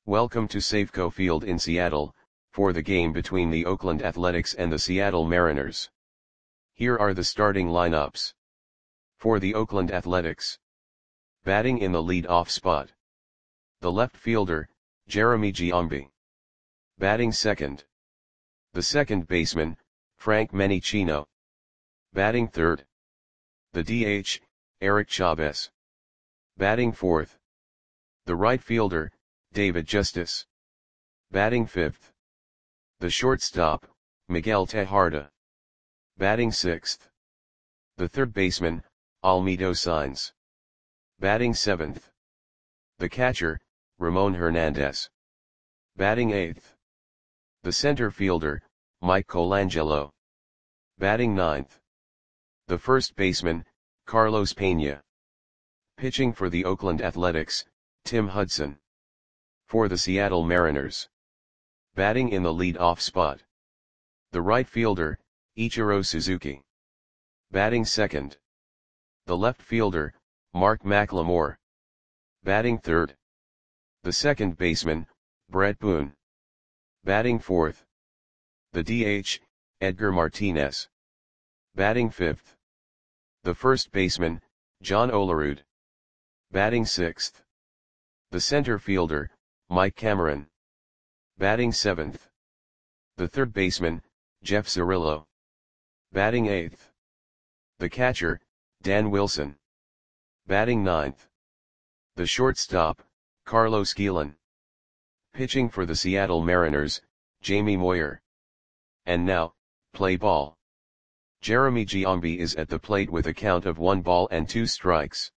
Welcome to Safeco Field in Seattle, for the game between the Oakland Athletics and the Seattle Mariners. Here are the starting lineups. For the Oakland Athletics. Batting in the lead-off spot. The left fielder, Jeremy Giambi. Batting second. The second baseman, Frank Menechino. Batting third. The DH, Eric Chavez. Batting fourth. The right fielder, David Justice. Batting fifth. The shortstop, Miguel Tejada. Batting sixth. The third baseman, Almedo Sainz. Batting seventh. The catcher, Ramon Hernandez. Batting eighth. The center fielder, Mike Colangelo. Batting ninth. The first baseman, Carlos Pena. Pitching for the Oakland Athletics, Tim Hudson. For the Seattle Mariners. Batting in the lead-off spot. The right fielder, Ichiro Suzuki. Batting second. The left fielder, Mark McLemore. Batting third. The second baseman, Brett Boone. Batting fourth. The DH, Edgar Martinez. Batting fifth. The first baseman, John Olerud. Batting sixth. The center fielder, Mike Cameron. Batting seventh. The third baseman, Jeff Cirillo. Batting eighth. The catcher, Dan Wilson. Batting ninth. The shortstop, Carlos Guillen. Pitching for the Seattle Mariners, Jamie Moyer. And now, play ball. Jeremy Giambi is at the plate with a count of 1-2 strikes.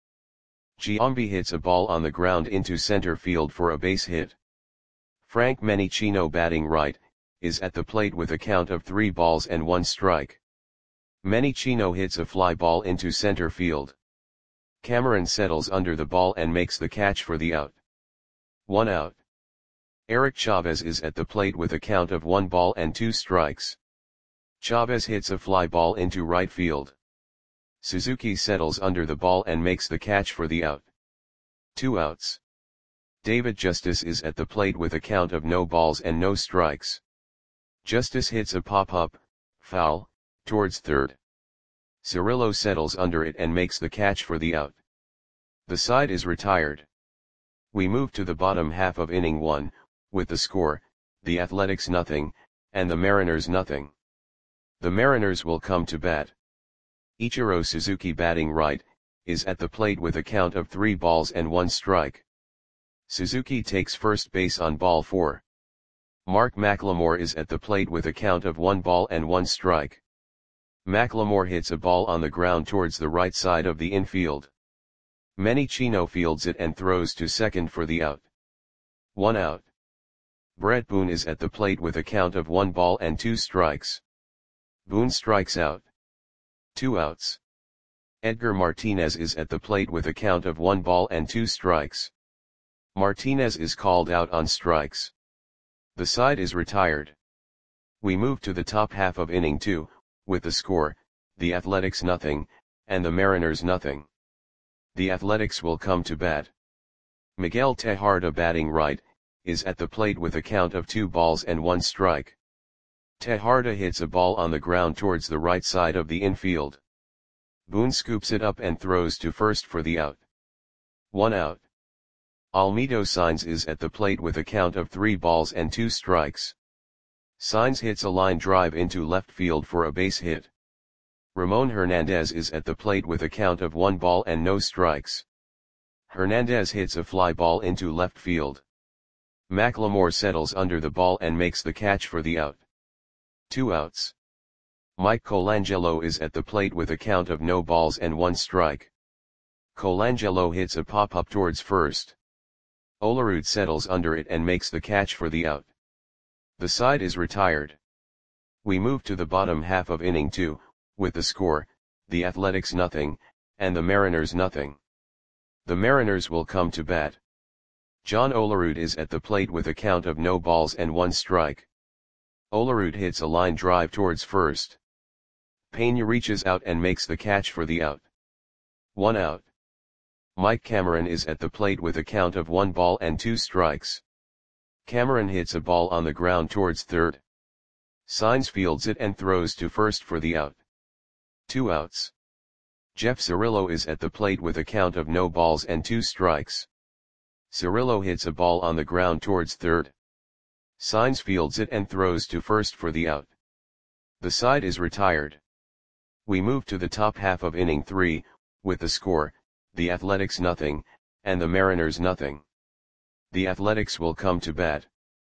Giambi hits a ball on the ground into center field for a base hit. Frank Menechino, batting right, is at the plate with a count of 3-1 strike. Menechino hits a fly ball into center field. Cameron settles under the ball and makes the catch for the out. 1 out. Eric Chavez is at the plate with a count of 1-2 strikes. Chavez hits a fly ball into right field. Suzuki settles under the ball and makes the catch for the out. 2 outs. David Justice is at the plate with a count of no strikes. Justice hits a pop-up, foul, towards third. Cirillo settles under it and makes the catch for the out. The side is retired. We move to the bottom half of inning 1, with the score, the Athletics 0, and the Mariners 0. The Mariners will come to bat. Ichiro Suzuki, batting right, is at the plate with a count of 3-1 strike. Suzuki takes first base on ball 4. Mark McLemore is at the plate with a count of 1-1 strike. McLemore hits a ball on the ground towards the right side of the infield. Menechino fields it and throws to second for the out. 1 out. Brett Boone is at the plate with a count of 1-2 strikes. Boone strikes out. 2 outs. Edgar Martinez is at the plate with a count of 1-2 strikes. Martinez is called out on strikes. The side is retired. We move to the top half of inning 2, with the score, the Athletics 0, and the Mariners 0. The Athletics will come to bat. Miguel Tejada, batting right, is at the plate with a count of 2-1 strike. Tejada hits a ball on the ground towards the right side of the infield. Boone scoops it up and throws to first for the out. 1 out. Almedo Sainz is at the plate with a count of 3-2 strikes. Sainz hits a line drive into left field for a base hit. Ramon Hernandez is at the plate with a count of 1-0 strikes. Hernandez hits a fly ball into left field. McLemore settles under the ball and makes the catch for the out. 2 outs. Mike Colangelo is at the plate with a count of 0-1 strike. Colangelo hits a pop-up towards first. Olerud settles under it and makes the catch for the out. The side is retired. We move to the bottom half of inning 2, with the score, the Athletics 0, and the Mariners 0. The Mariners will come to bat. John Olerud is at the plate with a count of 0-1 strike. Olerud hits a line drive towards first. Pena reaches out and makes the catch for the out. 1 out. Mike Cameron is at the plate with a count of 1-2 strikes. Cameron hits a ball on the ground towards third. Sainz fields it and throws to first for the out. 2 outs. Jeff Cirillo is at the plate with a count of no balls and 2 strikes. Cirillo hits a ball on the ground towards third. Sainz fields it and throws to first for the out. The side is retired. We move to the top half of inning 3, with the score, the Athletics 0, and the Mariners 0. The Athletics will come to bat.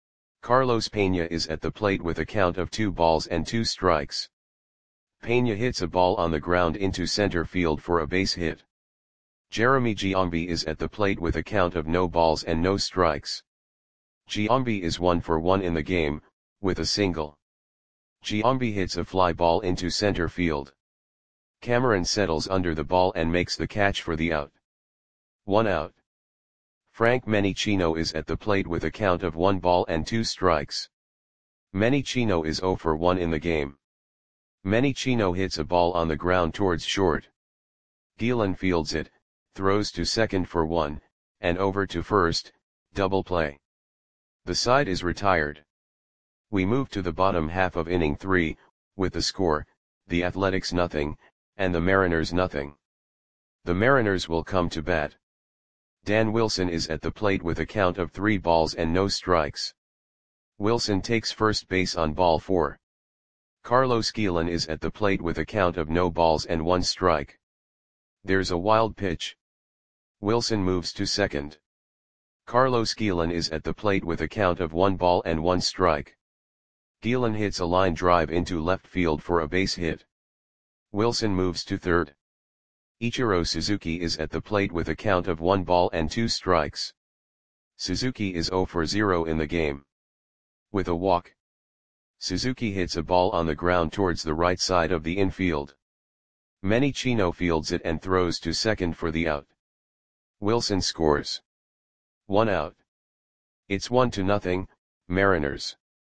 Carlos Peña is at the plate with a count of 2 balls and 2 strikes. Peña hits a ball on the ground into center field for a base hit. Jeremy Giambi is at the plate with a count of no balls and no strikes. Giambi is 1 for 1 in the game, with a single. Giambi hits a fly ball into center field. Cameron settles under the ball and makes the catch for the out. 1 out. Frank Menicino is at the plate with a count of 1 ball and 2 strikes. Menicino is 0 for 1 in the game. Menicino hits a ball on the ground towards short. Gielan fields it, throws to second for 1, and over to first, double play. The side is retired. We move to the bottom half of inning 3, with the score, the Athletics 0, and the Mariners 0. The Mariners will come to bat. Dan Wilson is at the plate with a count of 3 balls and no strikes. Wilson takes first base on ball 4. Carlos Gielan is at the plate with a count of no balls and 1 strike. There's a wild pitch. Wilson moves to second. Carlos Gielan is at the plate with a count of 1 ball and 1 strike. Gielan hits a line drive into left field for a base hit. Wilson moves to third. Ichiro Suzuki is at the plate with a count of 1 ball and 2 strikes. Suzuki is 0 for 0 in the game. With a walk, Suzuki hits a ball on the ground towards the right side of the infield. Menicino fields it and throws to second for the out. Wilson scores. 1 out. It's 1-0, Mariners.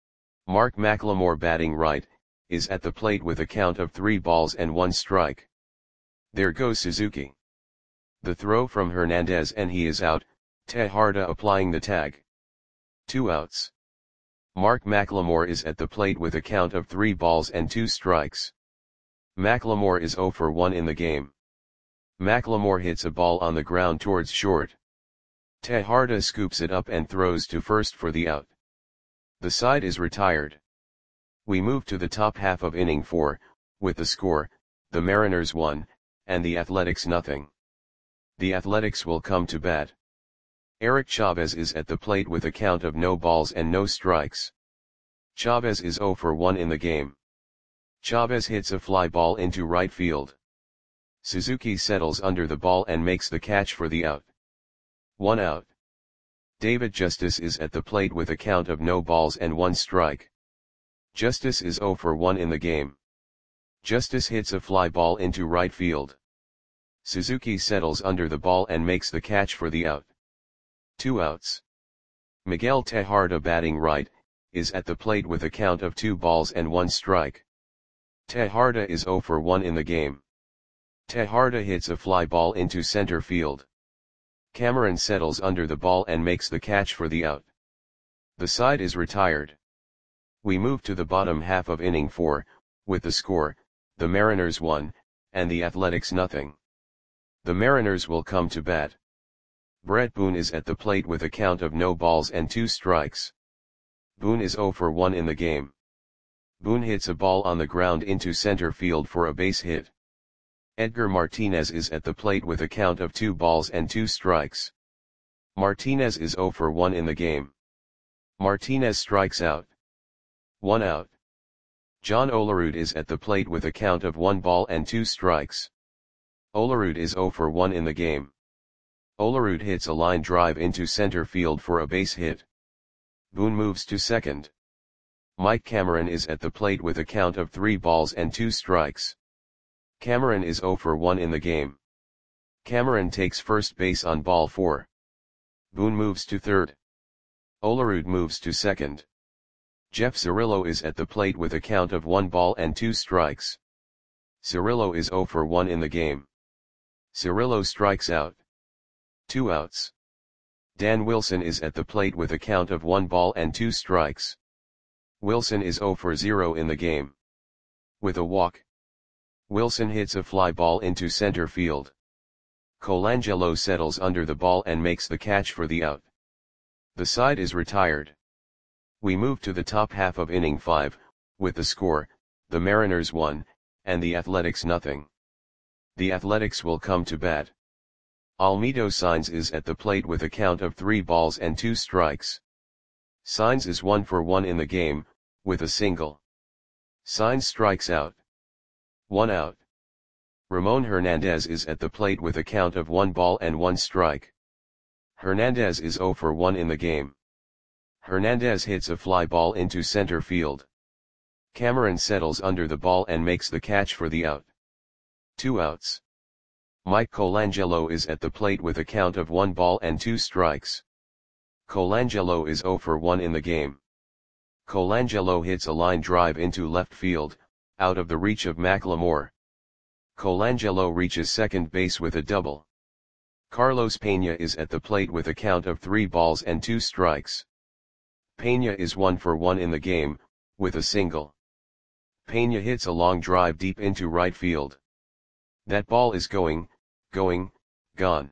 Mark McLemore, batting right, is at the plate with a count of 3 balls and 1 strike. There goes Suzuki. The throw from Hernandez and he is out, Tejada applying the tag. 2 outs. Mark McLemore is at the plate with a count of 3 balls and 2 strikes. McLemore is 0 for 1 in the game. McLemore hits a ball on the ground towards short. Tejada scoops it up and throws to first for the out. The side is retired. We move to the top half of inning 4, with the score, the Mariners 1, and the Athletics 0. The Athletics will come to bat. Eric Chavez is at the plate with a count of no balls and no strikes. Chavez is 0 for 1 in the game. Chavez hits a fly ball into right field. Suzuki settles under the ball and makes the catch for the out. 1 out. David Justice is at the plate with a count of no balls and 1 strike. Justice is 0 for 1 in the game. Justice hits a fly ball into right field. Suzuki settles under the ball and makes the catch for the out. 2 outs. Miguel Tejada, batting right, is at the plate with a count of 2 balls and 1 strike. Tejada is 0 for 1 in the game. Tejada hits a fly ball into center field. Cameron settles under the ball and makes the catch for the out. The side is retired. We move to the bottom half of inning 4, with the score, the Mariners 1, and the Athletics 0. The Mariners will come to bat. Brett Boone is at the plate with a count of no balls and 2 strikes. Boone is 0 for 1 in the game. Boone hits a ball on the ground into center field for a base hit. Edgar Martinez is at the plate with a count of 2 balls and 2 strikes. Martinez is 0 for 1 in the game. Martinez strikes out. 1 out. John Olerud is at the plate with a count of 1 ball and 2 strikes. Olerud is 0 for 1 in the game. Olerud hits a line drive into center field for a base hit. Boone moves to second. Mike Cameron is at the plate with a count of 3 balls and 2 strikes. Cameron is 0 for 1 in the game. Cameron takes first base on ball 4. Boone moves to third. Olerud moves to second. Jeff Cirillo is at the plate with a count of 1 ball and 2 strikes. Cirillo is 0 for 1 in the game. Cirillo strikes out. 2 outs. Dan Wilson is at the plate with a count of 1 ball and 2 strikes. Wilson is 0 for 0 in the game. With a walk, Wilson hits a fly ball into center field. Colangelo settles under the ball and makes the catch for the out. The side is retired. We move to the top half of inning 5, with the score, the Mariners 1, and the Athletics nothing. The Athletics will come to bat. Almedo Saenz is at the plate with a count of 3 balls and 2 strikes. Saenz is 1 for 1 in the game, with a single. Saenz strikes out. 1 out. Ramon Hernandez is at the plate with a count of 1 ball and 1 strike. Hernandez is 0 for 1 in the game. Hernandez hits a fly ball into center field. Cameron settles under the ball and makes the catch for the out. 2 outs. Mike Colangelo is at the plate with a count of 1 ball and 2 strikes. Colangelo is 0 for 1 in the game. Colangelo hits a line drive into left field, out of the reach of McLemore. Colangelo reaches second base with a double. Carlos Pena is at the plate with a count of 3 balls and 2 strikes. Pena is 1 for 1 in the game, with a single. Pena hits a long drive deep into right field. That ball is going, gone.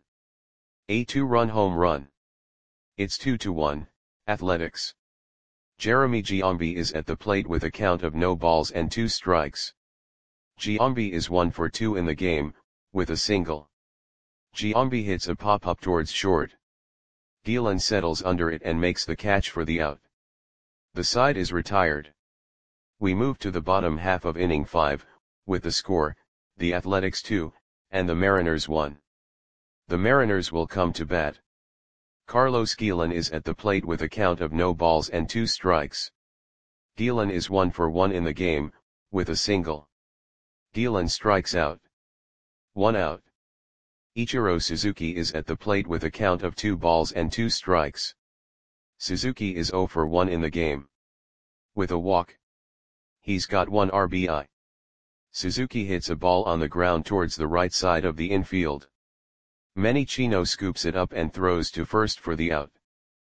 A 2-run home run. It's 2-1, Athletics. Jeremy Giambi is at the plate with a count of no balls and 2 strikes. Giambi is 1 for 2 in the game, with a single. Giambi hits a pop-up towards short. Gielan settles under it and makes the catch for the out. The side is retired. We move to the bottom half of inning 5, with the score, the Athletics 2, and the Mariners 1. The Mariners will come to bat. Carlos Gielan is at the plate with a count of no balls and 2 strikes. Gielan is 1 for 1 in the game, with a single. Gielan strikes out. 1 out. Ichiro Suzuki is at the plate with a count of 2 balls and 2 strikes. Suzuki is 0 for 1 in the game. With a walk, he's got 1 RBI. Suzuki hits a ball on the ground towards the right side of the infield. Manny Chino scoops it up and throws to first for the out.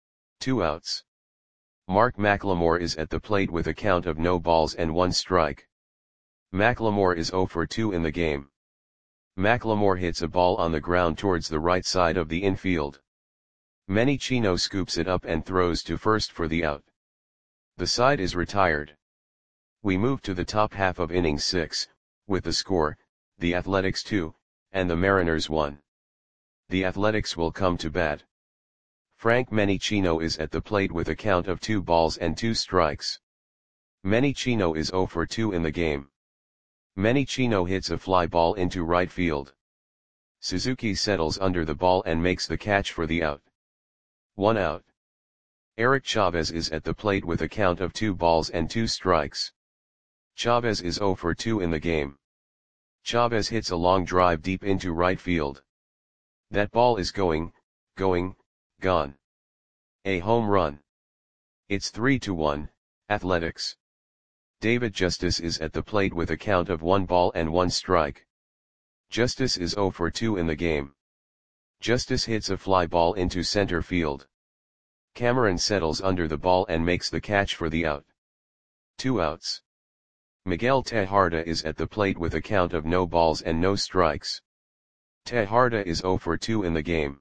2 outs. Mark McLemore is at the plate with a count of no balls and 1 strike. McLemore is 0 for 2 in the game. McLemore hits a ball on the ground towards the right side of the infield. Manny Chino scoops it up and throws to first for the out. The side is retired. We move to the top half of inning 6, with the score, the Athletics 2, and the Mariners 1. The Athletics will come to bat. Frank Manny Chino is at the plate with a count of 2 balls and 2 strikes. Manny Chino is 0 for 2 in the game. Manny Chino hits a fly ball into right field. Suzuki settles under the ball and makes the catch for the out. 1 out. Eric Chavez is at the plate with a count of 2 balls and 2 strikes. Chavez is 0 for 2 in the game. Chavez hits a long drive deep into right field. That ball is going, gone. A home run. It's 3-1, Athletics. David Justice is at the plate with a count of 1 ball and 1 strike. Justice is 0 for 2 in the game. Justice hits a fly ball into center field. Cameron settles under the ball and makes the catch for the out. 2 outs. Miguel Tejada is at the plate with a count of no balls and no strikes. Tejada is 0 for 2 in the game.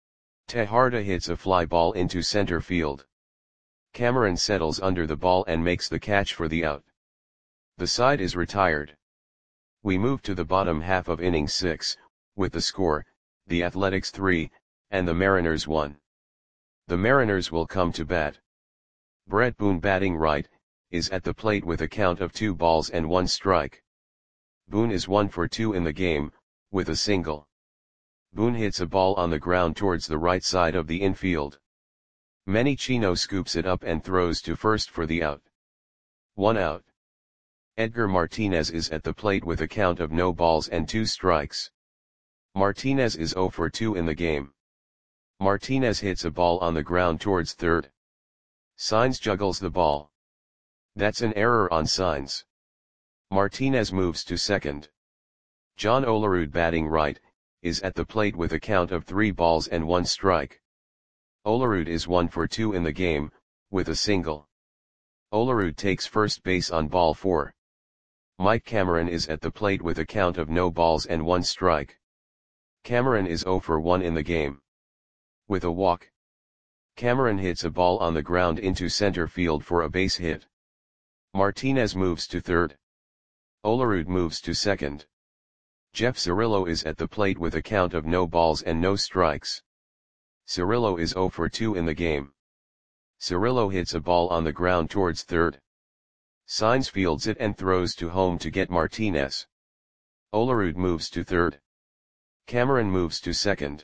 Tejada hits a fly ball into center field. Cameron settles under the ball and makes the catch for the out. The side is retired. We move to the bottom half of inning 6, with the score, the Athletics 3, and the Mariners 1. The Mariners will come to bat. Brett Boone, batting right, is at the plate with a count of 2 balls and 1 strike. Boone is 1 for 2 in the game, with a single. Boone hits a ball on the ground towards the right side of the infield. Manny Chino scoops it up and throws to first for the out. 1 out. Edgar Martinez is at the plate with a count of no balls and 2 strikes. Martinez is 0 for 2 in the game. Martinez hits a ball on the ground towards third. Saenz juggles the ball. That's an error on Saenz. Martinez moves to second. John Olerud, batting right, is at the plate with a count of 3 balls and 1 strike. Olerud is 1 for 2 in the game, with a single. Olerud takes first base on ball 4. Mike Cameron is at the plate with a count of no balls and 1 strike. Cameron is 0 for 1 in the game. With a walk, Cameron hits a ball on the ground into center field for a base hit. Martinez moves to third. Olerud moves to second. Jeff Cirillo is at the plate with a count of no balls and no strikes. Cirillo is 0 for 2 in the game. Cirillo hits a ball on the ground towards third. Saenz fields it and throws to home to get Martinez. Olerud moves to third. Cameron moves to second.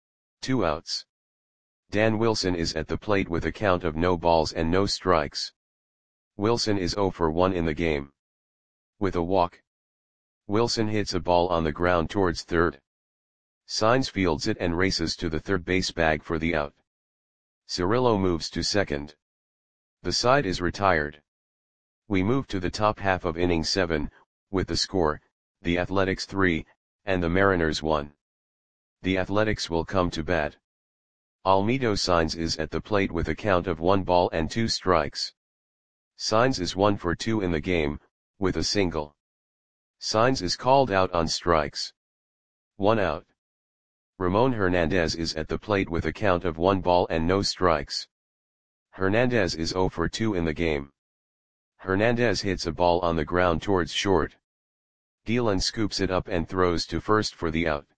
2 outs. Dan Wilson is at the plate with a count of no balls and no strikes. Wilson is 0 for 1 in the game. With a walk, Wilson hits a ball on the ground towards third. Saenz fields it and races to the third base bag for the out. Cirillo moves to second. The side is retired. We move to the top half of inning 7, with the score, the Athletics 3, and the Mariners 1. The Athletics will come to bat. Almedo Saenz is at the plate with a count of 1 ball and 2 strikes. Saenz is 1 for 2 in the game, with a single. Saenz is called out on strikes. 1 out. Ramon Hernandez is at the plate with a count of 1 ball and no strikes. Hernandez is 0 for 2 in the game. Hernandez hits a ball on the ground towards short. Gielan scoops it up and throws to first for the out.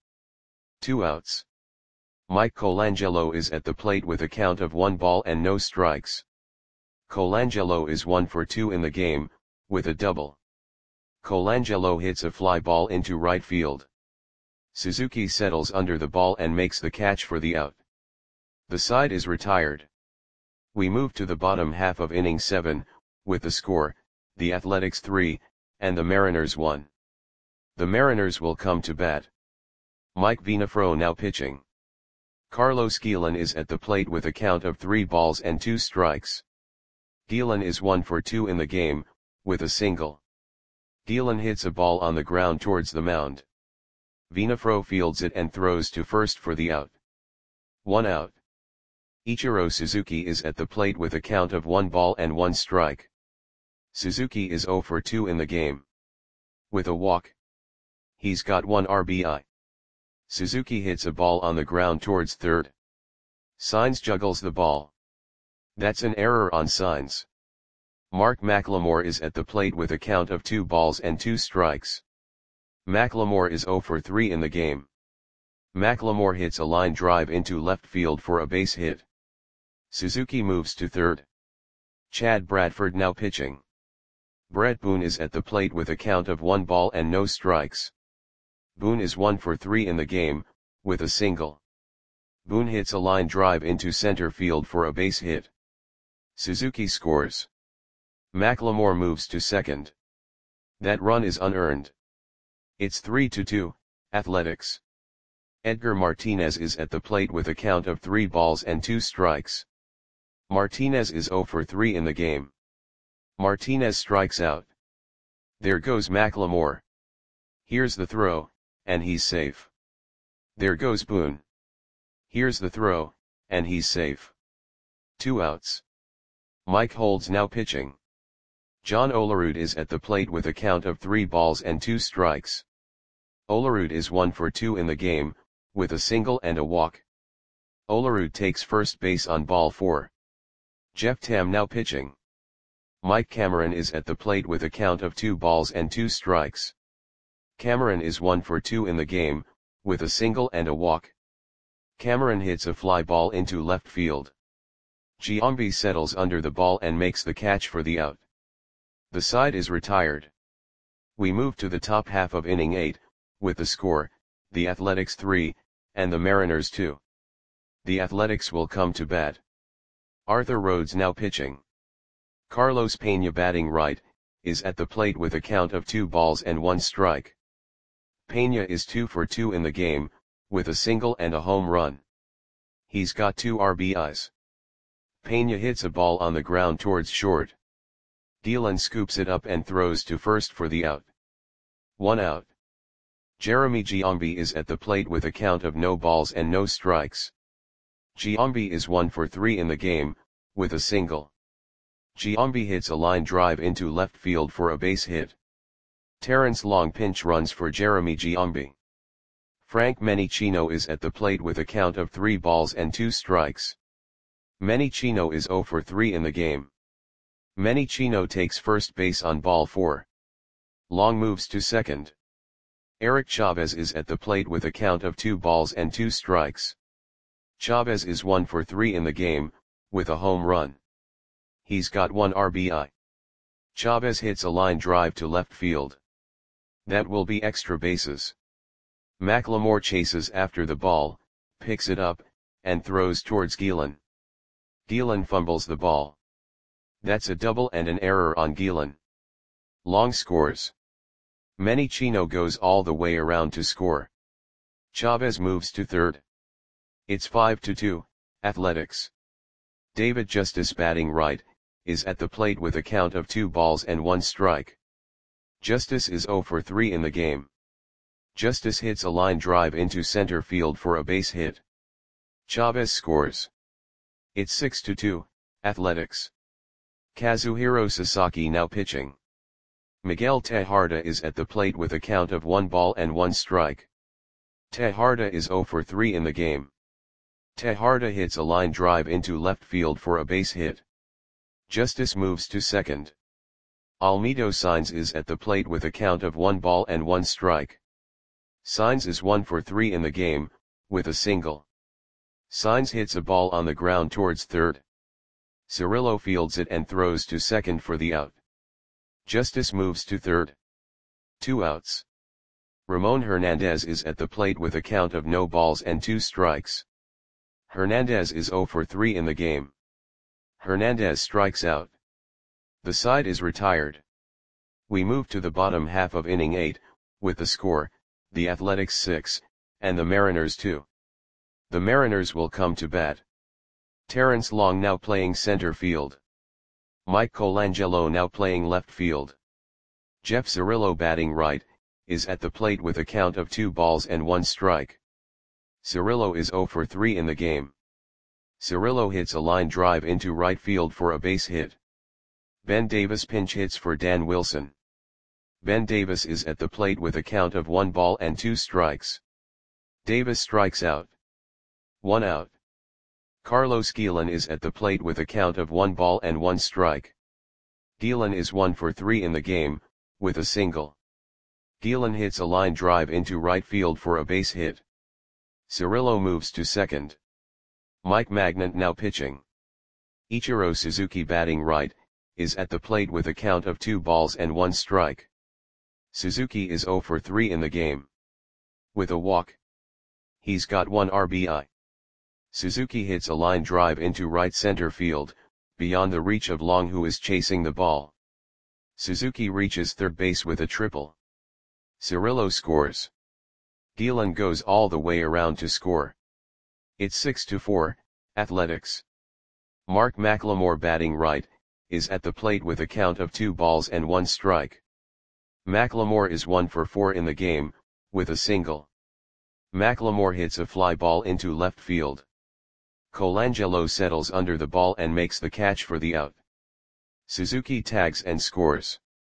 2 outs. Mike Colangelo is at the plate with a count of 1 ball and no strikes. Colangelo is 1 for 2 in the game, with a double. Colangelo hits a fly ball into right field. Suzuki settles under the ball and makes the catch for the out. The side is retired. We move to the bottom half of inning 7, with the score, the Athletics 3, and the Mariners 1. The Mariners will come to bat. Mike Vinafro now pitching. Carlos Gielan is at the plate with a count of 3 balls and 2 strikes. Gielan is 1 for 2 in the game, with a single. Gielan hits a ball on the ground towards the mound. Vinafro fields it and throws to first for the out. 1 out. Ichiro Suzuki is at the plate with a count of 1 ball and 1 strike. Suzuki is 0 for 2 in the game. With a walk, he's got 1 RBI. Suzuki hits a ball on the ground towards third. Saenz juggles the ball. That's an error on Saenz. Mark McLemore is at the plate with a count of 2 balls and 2 strikes. McLemore is 0 for 3 in the game. McLemore hits a line drive into left field for a base hit. Suzuki moves to third. Chad Bradford now pitching. Brett Boone is at the plate with a count of 1 ball and no strikes. Boone is 1 for 3 in the game, with a single. Boone hits a line drive into center field for a base hit. Suzuki scores. McLemore moves to second. That run is unearned. It's 3-2, Athletics. Edgar Martinez is at the plate with a count of 3 balls and 2 strikes. Martinez is 0 for 3 in the game. Martinez strikes out. There goes McLemore. Here's the throw, and he's safe. There goes Boone. Here's the throw, and he's safe. 2 outs. Mike Holds now pitching. John Olerud is at the plate with a count of 3 balls and 2 strikes. Olerud is 1 for 2 in the game, with a single and a walk. Olerud takes first base on ball 4. Jeff Tam now pitching. Mike Cameron is at the plate with a count of 2 balls and 2 strikes. Cameron is 1 for 2 in the game, with a single and a walk. Cameron hits a fly ball into left field. Giambi settles under the ball and makes the catch for the out. The side is retired. We move to the top half of inning 8, with the score, the Athletics 3, and the Mariners 2. The Athletics will come to bat. Arthur Rhodes now pitching. Carlos Pena batting right, is at the plate with a count of 2 balls and 1 strike. Pena is 2 for 2 in the game, with a single and a home run. He's got 2 RBIs. Pena hits a ball on the ground towards short. Gielan scoops it up and throws to first for the out. 1 out. Jeremy Giambi is at the plate with a count of no balls and no strikes. Giambi is 1 for 3 in the game, with a single. Giambi hits a line drive into left field for a base hit. Terrence Long pinch runs for Jeremy Giambi. Frank Menicino is at the plate with a count of 3 balls and 2 strikes. Menicino is 0 for 3 in the game. Menicino takes first base on ball 4. Long moves to second. Eric Chavez is at the plate with a count of 2 balls and 2 strikes. Chavez is 1 for 3 in the game, with a home run. He's got 1 RBI. Chavez hits a line drive to left field. That will be extra bases. McLemore chases after the ball, picks it up, and throws towards Gielan. Gielan fumbles the ball. That's a double and an error on Gielan. Long scores. Menicino goes all the way around to score. Chavez moves to third. It's 5-2, Athletics. David Justice, batting right, is at the plate with a count of 2 balls and 1 strike. Justice is 0 for 3 in the game. Justice hits a line drive into center field for a base hit. Chavez scores. It's 6-2, Athletics. Kazuhiro Sasaki now pitching. Miguel Tejada is at the plate with a count of 1 ball and 1 strike. Tejada is 0 for 3 in the game. Tejada hits a line drive into left field for a base hit. Justice moves to second. Almedo Sainz is at the plate with a count of 1 ball and 1 strike. Sainz is 1 for 3 in the game, with a single. Sainz hits a ball on the ground towards third. Cirillo fields it and throws to second for the out. Justice moves to third. 2 outs. Ramon Hernandez is at the plate with a count of no balls and 2 strikes. Hernandez is 0 for 3 in the game. Hernandez strikes out. The side is retired. We move to the bottom half of inning 8, with the score, the Athletics 6, and the Mariners 2. The Mariners will come to bat. Terrence Long now playing center field. Mike Colangelo now playing left field. Jeff Cirillo, batting right, is at the plate with a count of 2 balls and 1 strike. Cirillo is 0 for 3 in the game. Cirillo hits a line drive into right field for a base hit. Ben Davis pinch hits for Dan Wilson. Ben Davis is at the plate with a count of 1 ball and 2 strikes. Davis strikes out. 1 out. Carlos Gielan is at the plate with a count of 1 ball and 1 strike. Gielan is 1 for 3 in the game, with a single. Gielan hits a line drive into right field for a base hit. Cirillo moves to second. Mike Magnant now pitching. Ichiro Suzuki, batting right, is at the plate with a count of 2 balls and 1 strike. Suzuki is 0 for 3 in the game. With a walk. He's got 1 RBI. Suzuki hits a line drive into right center field, beyond the reach of Long, who is chasing the ball. Suzuki reaches third base with a triple. Cirillo scores. Gielan goes all the way around to score. It's 6-4, Athletics. Mark McLemore, batting right, is at the plate with a count of 2 balls and 1 strike. McLemore is 1 for 4 in the game, with a single. McLemore hits a fly ball into left field. Colangelo settles under the ball and makes the catch for the out. Suzuki tags and scores.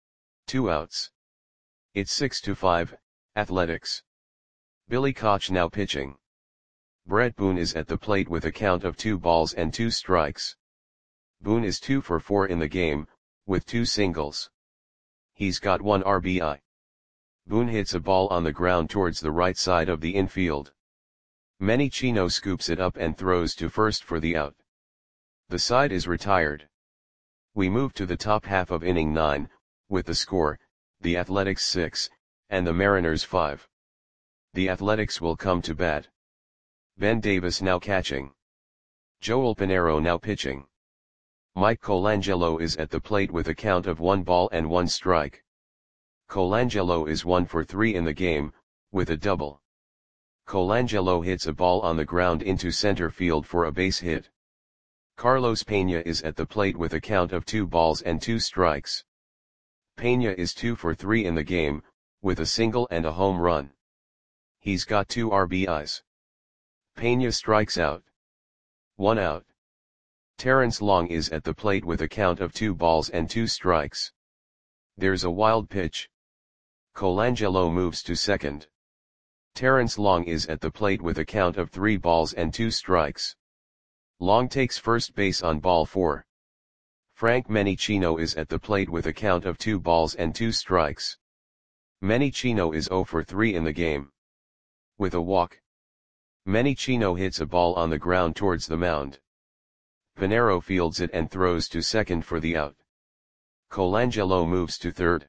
2 outs. It's 6-5, Athletics. Billy Koch now pitching. Brett Boone is at the plate with a count of 2 balls and 2 strikes. Boone is 2 for 4 in the game, with 2 singles. He's got 1 RBI. Boone hits a ball on the ground towards the right side of the infield. Menicino scoops it up and throws to first for the out. The side is retired. We move to the top half of inning 9, with the score, the Athletics 6, and the Mariners 5. The Athletics will come to bat. Ben Davis now catching. Joel Pinheiro now pitching. Mike Colangelo is at the plate with a count of 1 ball and 1 strike. Colangelo is 1 for 3 in the game, with a double. Colangelo hits a ball on the ground into center field for a base hit. Carlos Pena is at the plate with a count of 2 balls and 2 strikes. Pena is 2 for 3 in the game, with a single and a home run. He's got 2 RBIs. Pena strikes out. 1 out. Terrence Long is at the plate with a count of 2 balls and 2 strikes. There's a wild pitch. Colangelo moves to second. Terrence Long is at the plate with a count of 3 balls and 2 strikes. Long takes first base on ball 4. Frank Menicino is at the plate with a count of 2 balls and 2 strikes. Menicino is 0 for 3 in the game. With a walk, Menicino hits a ball on the ground towards the mound. Pinero fields it and throws to second for the out. Colangelo moves to third.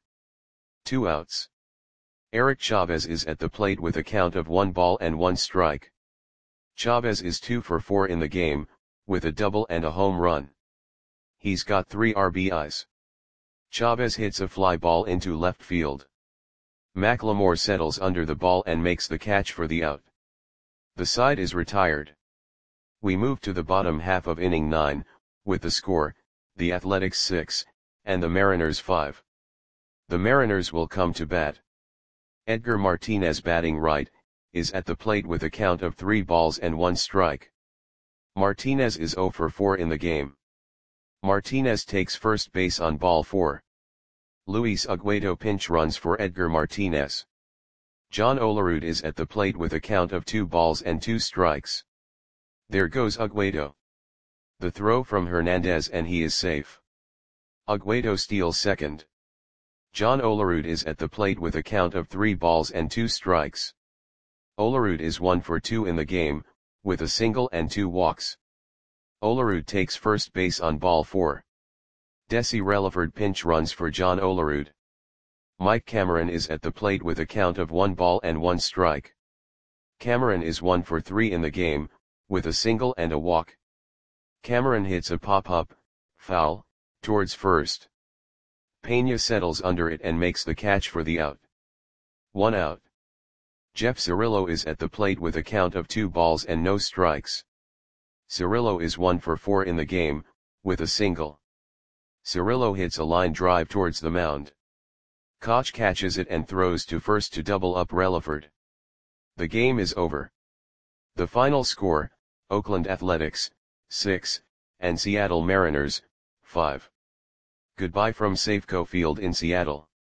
2 outs. Eric Chavez is at the plate with a count of 1 ball and 1 strike. Chavez is 2 for 4 in the game, with a double and a home run. He's got 3 RBIs. Chavez hits a fly ball into left field. McLemore settles under the ball and makes the catch for the out. The side is retired. We move to the bottom half of inning 9, with the score, the Athletics 6, and the Mariners 5. The Mariners will come to bat. Edgar Martinez, batting right, is at the plate with a count of 3 balls and 1 strike. Martinez is 0 for 4 in the game. Martinez takes first base on ball 4. Luis Aguedo pinch runs for Edgar Martinez. John Olerud is at the plate with a count of 2 balls and 2 strikes. There goes Aguedo. The throw from Hernandez and he is safe. Aguedo steals second. John Olerud is at the plate with a count of 3 balls and 2 strikes. Olerud is 1 for 2 in the game, with a single and 2 walks. Olerud takes first base on ball 4. Desi Relaford pinch runs for John Olerud. Mike Cameron is at the plate with a count of 1 ball and 1 strike. Cameron is 1 for 3 in the game, with a single and a walk. Cameron hits a pop-up, foul, towards first. Pena settles under it and makes the catch for the out. 1 out. Jeff Cirillo is at the plate with a count of 2 balls and no strikes. Cirillo is 1 for 4 in the game, with a single. Cirillo hits a line drive towards the mound. Koch catches it and throws to first to double up Relaford. The game is over. The final score, Oakland Athletics, 6, and Seattle Mariners, 5. Goodbye from Safeco Field in Seattle.